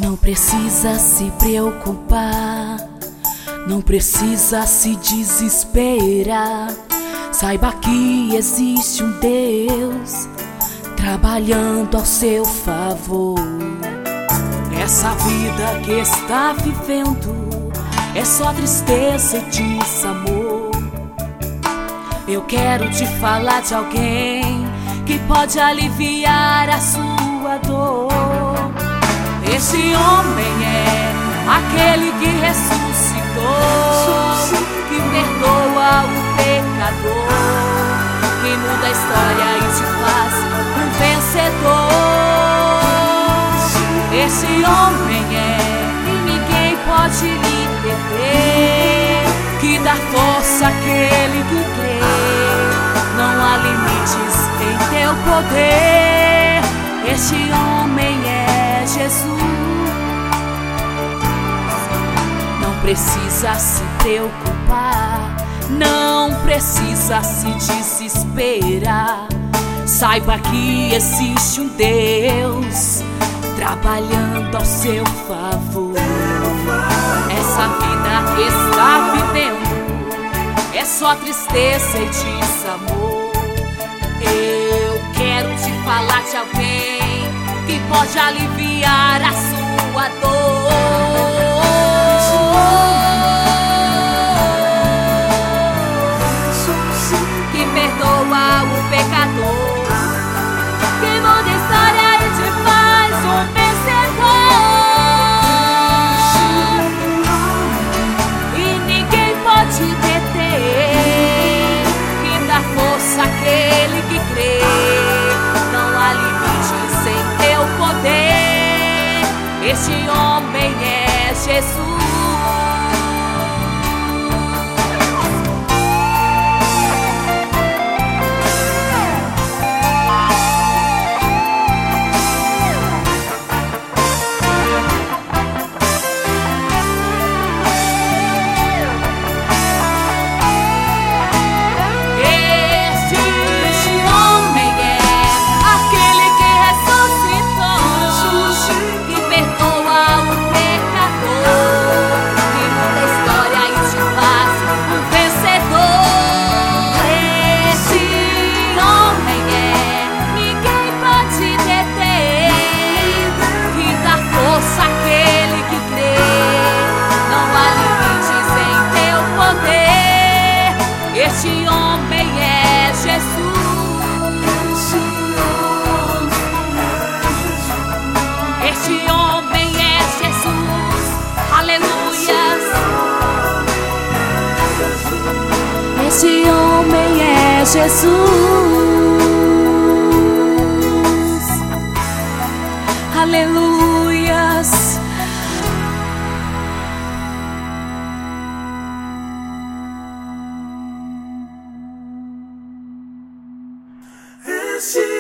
Não precisa se preocupar, não precisa se desesperar. Saiba que existe um Deus trabalhando ao seu favor. Essa vida que está vivendo é só tristeza e desamor. Eu quero te falar de alguém que pode aliviar a sua dor. Esse homem é aquele que ressuscitou, que perdoa o pecador, que muda a história e te faz um vencedor. Esse homem é e ninguém pode lhe perder, que dá força àquele que crê. Não há limites em teu poder. Este homem é Jesus. Não precisa se preocupar, não precisa se desesperar. Saiba que existe um Deus trabalhando ao seu favor. Essa vida que está vivendo é só tristeza e desamor. Eu quero te falar de alguém que pode aliviar a sua dor. Que perdoa o pecador, que muda a história e te faz um vencedor. E ninguém pode deter, que dá força àquele que crê. Não há limites em teu poder. Este homem é Jesus. Este homem é Jesus. Este homem é Jesus. Aleluias. Este homem é Jesus. Aleluias. Esse